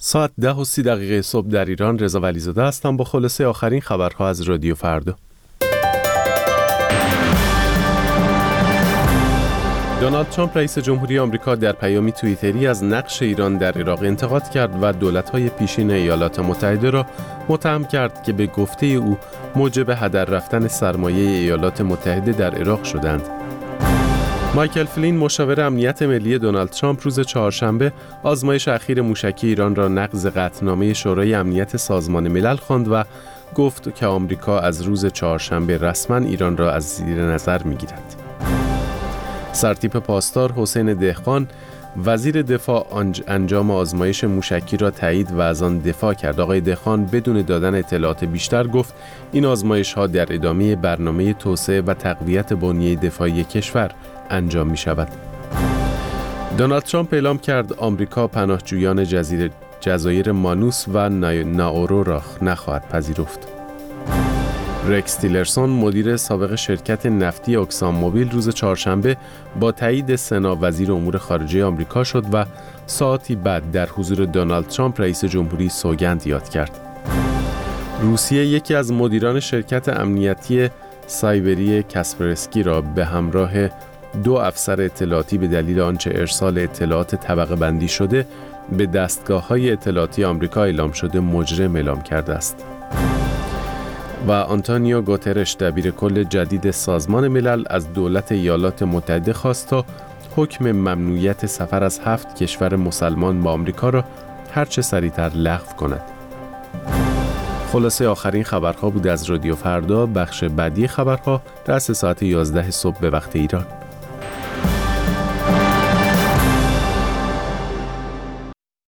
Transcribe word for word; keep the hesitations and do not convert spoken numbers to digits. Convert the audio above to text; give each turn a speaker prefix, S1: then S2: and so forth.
S1: ساعت ده و سی دقیقه صبح در ایران. رضا ولیزاده هستم با خلاصه آخرین خبرها از رادیو فردا. دونالد ترامپ رئیس جمهوری آمریکا در پیامی توییتری از نقش ایران در عراق انتقاد کرد و دولت‌های پیشین ایالات متحده را متهم کرد که به گفته او موجب هدر رفتن سرمایه ایالات متحده در عراق شدند. مایکل فلین مشاور امنیت ملی دونالد ترامپ روز چهارشنبه آزمایش اخیر موشکی ایران را نقض قطعنامه شورای امنیت سازمان ملل خواند و گفت که آمریکا از روز چهارشنبه رسما ایران را از زیر نظر می‌گیرد. سرتیپ پاسدار حسین دهقان وزیر دفاع انجام آزمایش موشکی را تایید و از آن دفاع کرد. آقای دهقان بدون دادن اطلاعات بیشتر گفت این آزمایش‌ها در ادامه برنامه توسعه و تقویت بنیه دفاعی کشور انجام می‌شود. دونالد ترامپ اعلام کرد آمریکا پناهجویان جزیره جزایر مانوس و نائورو را نخواهد پذیرفت. رکس تیلرسون مدیر سابق شرکت نفتی اکسان موبیل روز چهارشنبه با تایید سنا وزیر امور خارجه آمریکا شد و ساعتی بعد در حضور دونالد ترامپ رئیس جمهوری سوگند یاد کرد. روسیه یکی از مدیران شرکت امنیتی سایبری کاسپرسکی را به همراه دو افسر اطلاعاتی به دلیل آنچه ارسال اطلاعات طبقه بندی شده به دستگاه‌های اطلاعاتی آمریکا اعلام شده مجرم اعلام کرده است. و آنتونیو گوترش دبیر کل جدید سازمان ملل از دولت ایالات متحده خواست تا حکم ممنوعیت سفر از هفت کشور مسلمان با آمریکا را هرچه سریعتر لغو کند. خلاصه آخرین خبرها بود از رادیو فردا. بخش بعدی خبرها رأس ساعت یازده صبح به وقت ایران.